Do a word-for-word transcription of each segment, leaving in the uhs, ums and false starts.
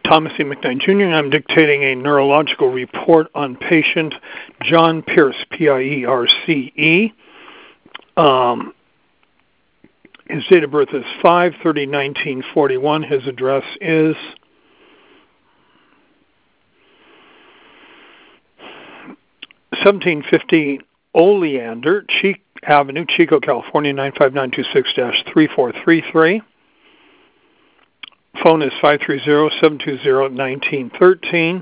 Thomas E. McKnight Junior I'm dictating a neurological report on patient John Pierce, P I E R C E. Um, his date of birth is five thirty nineteen forty-one. His address is seventeen fifty Oleander Cheek Avenue, Chico, California, nine five nine two six dash three four three three. Phone is five three zero, seven two zero, one nine one three.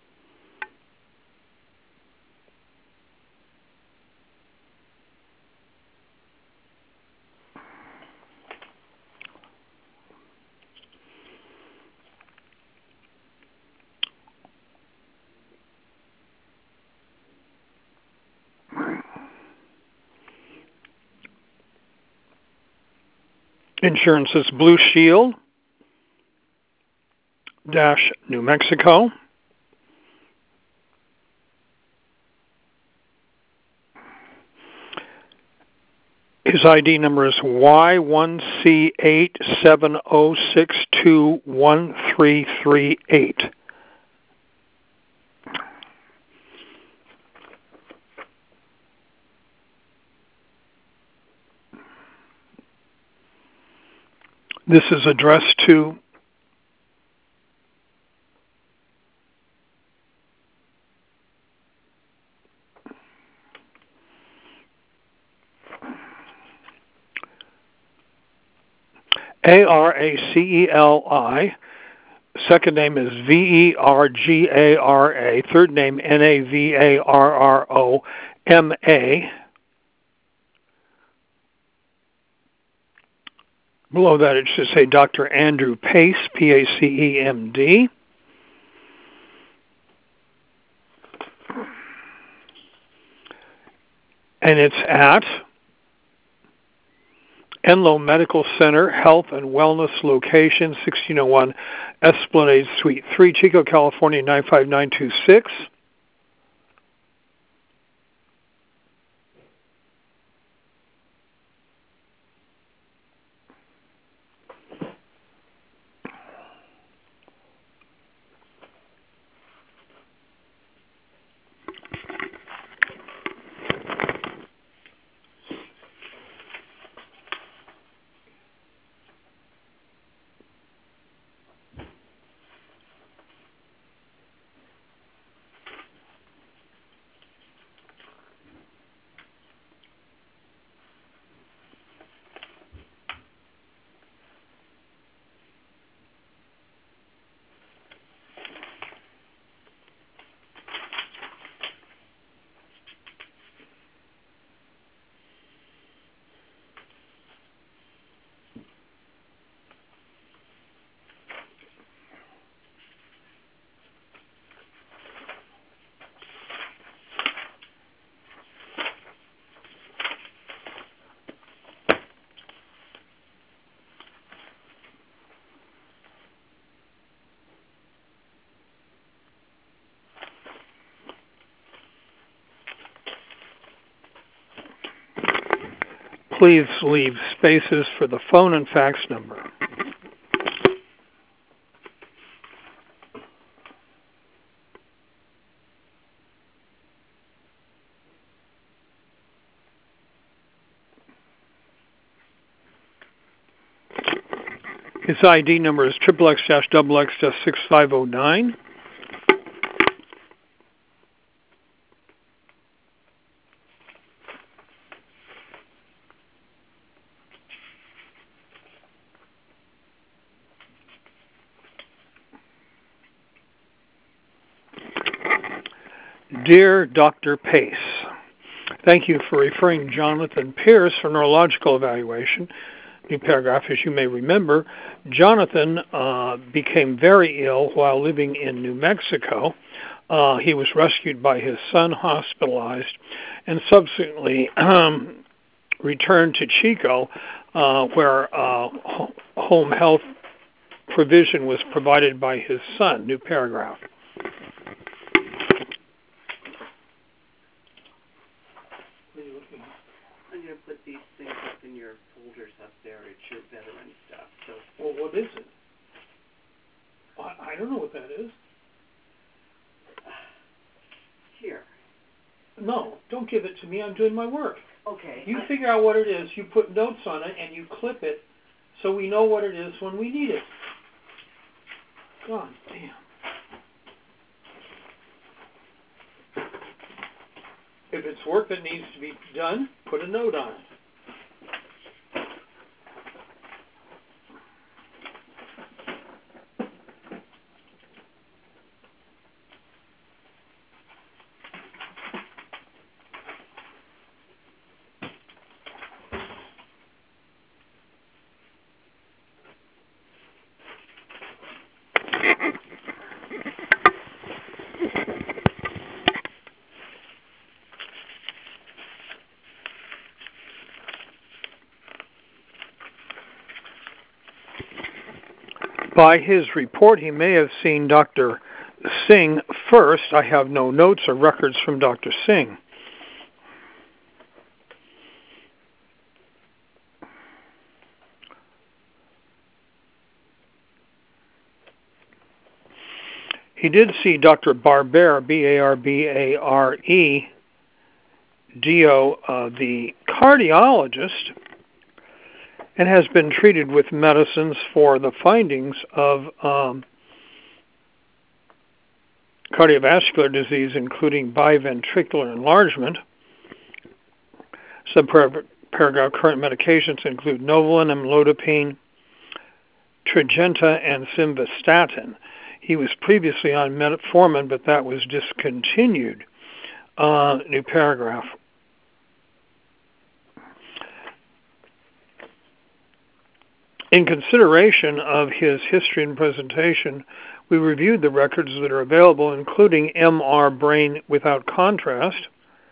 Insurance is Blue Shield, dash New Mexico. His I D number is Y one C eight seven zero six two one three three eight. This is addressed to A R A C E L I. Second name is V E R G A R A. Third name N A V A R R O M A. Below that it should say Doctor Andrew Pace, P A C E M D. And it's at Enloe Medical Center, Health and Wellness Location, sixteen oh one Esplanade Suite three, Chico, California, nine five nine two six. Please leave spaces for the phone and fax number. His I D number is triple X dash double X dash six five zero nine. Dear Doctor Pace, thank you for referring Jonathan Pierce for neurological evaluation. New paragraph, as you may remember, Jonathan uh, became very ill while living in New Mexico. Uh, he was rescued by his son, hospitalized, and subsequently um, returned to Chico, uh, where uh, home health provision was provided by his son. New paragraph. I'm going to put these things up in your folders up there. It's your veteran stuff. So, well, what is it? I, I don't know what that is. Here. No, don't give it to me. I'm doing my work. Okay. You I, figure out what it is. You put notes on it, and you clip it so we know what it is when we need it. God damn. If it's work that needs to be done, put a note on it. By his report, he may have seen Doctor Singh first. I have no notes or records from Doctor Singh. He did see Doctor Barbare, B A R B A R E, Dio, uh, the cardiologist, and has been treated with medicines for the findings of um, cardiovascular disease, including biventricular enlargement. Subparagraph, current medications include Novolin, amlodipine, Tradjenta, and simvastatin. He was previously on metformin, but that was discontinued. Uh, new paragraph. In consideration of his history and presentation, we reviewed the records that are available, including M R brain without contrast,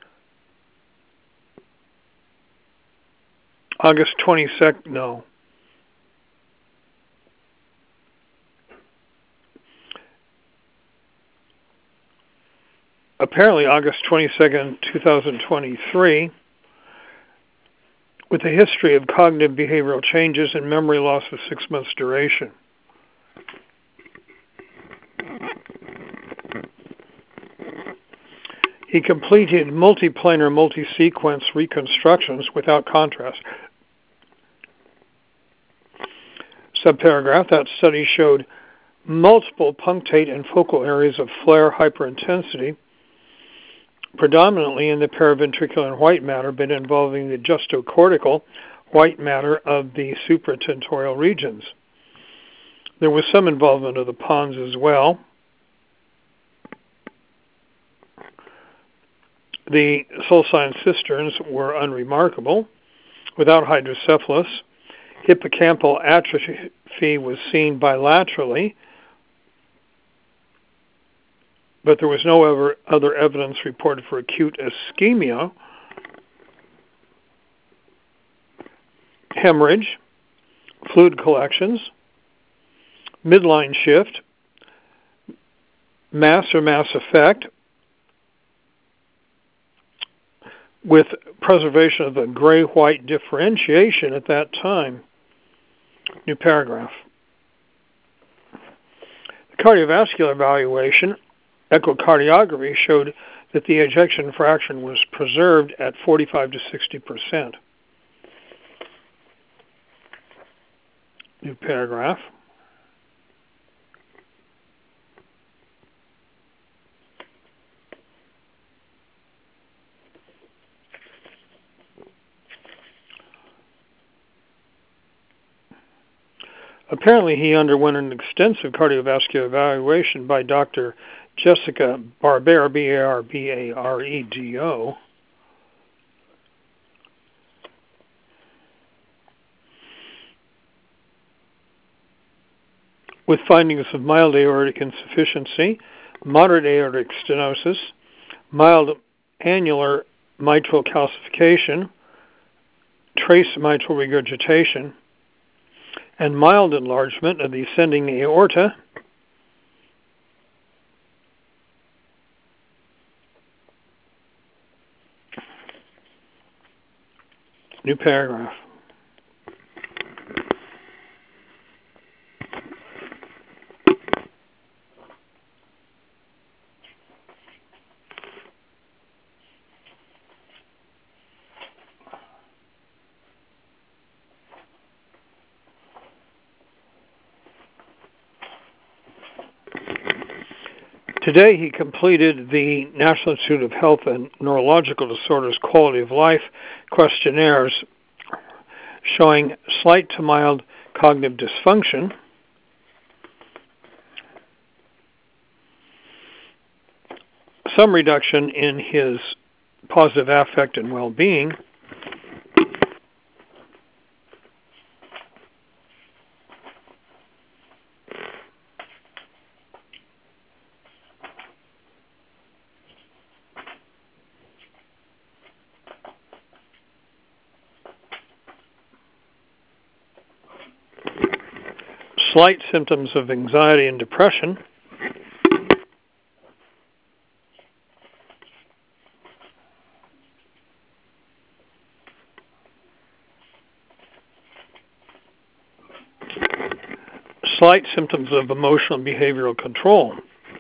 August twenty-second, no. Apparently August twenty-second, two thousand twenty-three, with a history of cognitive behavioral changes and memory loss of six months duration. He completed multiplanar, multi-sequence reconstructions without contrast. Subparagraph, that study showed multiple punctate and focal areas of flare hyperintensity, predominantly in the paraventricular and white matter, but involving the justocortical white matter of the supratentorial regions. There was some involvement of the pons as well. The soul sign cisterns were unremarkable, without hydrocephalus. Hippocampal atrophy was seen bilaterally, but there was no ever, other evidence reported for acute ischemia. Hemorrhage, fluid collections, midline shift, mass or mass effect, with preservation of the gray-white differentiation at that time. New paragraph. The cardiovascular evaluation, echocardiography, showed that the ejection fraction was preserved at forty-five to sixty percent. New paragraph. Apparently, he underwent an extensive cardiovascular evaluation by Doctor Jessica Barbare, B A R B A R E D O. With findings of mild aortic insufficiency, moderate aortic stenosis, mild annular mitral calcification, trace mitral regurgitation, and mild enlargement of the ascending aorta, new paragraph. Today he completed the National Institute of Health and Neurological Disorders Quality of Life questionnaires showing slight to mild cognitive dysfunction, some reduction in his positive affect and well-being, slight symptoms of anxiety and depression, slight symptoms of emotional and behavioral control,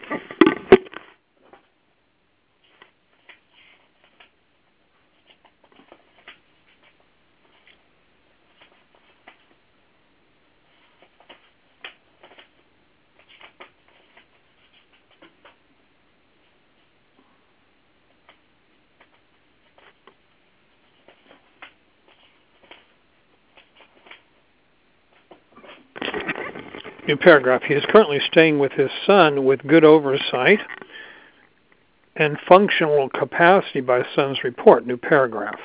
new paragraph. He is currently staying with his son with good oversight and functional capacity by son's report. New paragraph.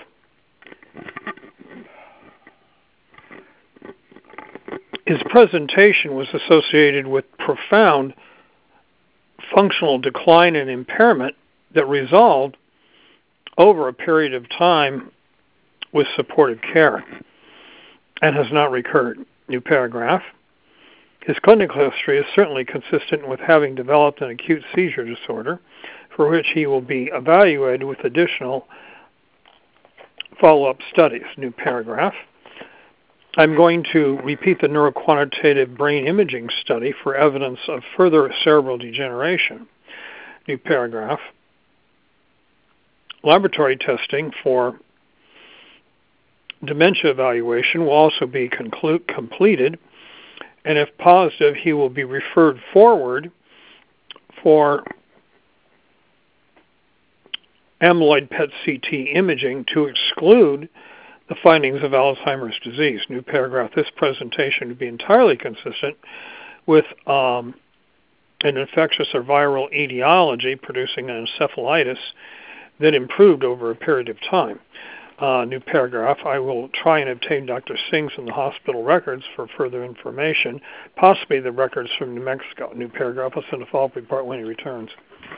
His presentation was associated with profound functional decline and impairment that resolved over a period of time with supportive care and has not recurred. New paragraph. His clinical history is certainly consistent with having developed an acute seizure disorder, for which he will be evaluated with additional follow-up studies. New paragraph. I'm going to repeat the neuroquantitative brain imaging study for evidence of further cerebral degeneration. New paragraph. Laboratory testing for dementia evaluation will also be conclu- completed, and if positive, he will be referred forward for amyloid P E T C T imaging to exclude the findings of Alzheimer's disease. New paragraph. This presentation would be entirely consistent with um, an infectious or viral etiology producing an encephalitis that improved over a period of time. Uh, new paragraph. I will try and obtain Doctor Singh's and the hospital records for further information, possibly the records from New Mexico. New paragraph. I'll send a follow-up report when he returns.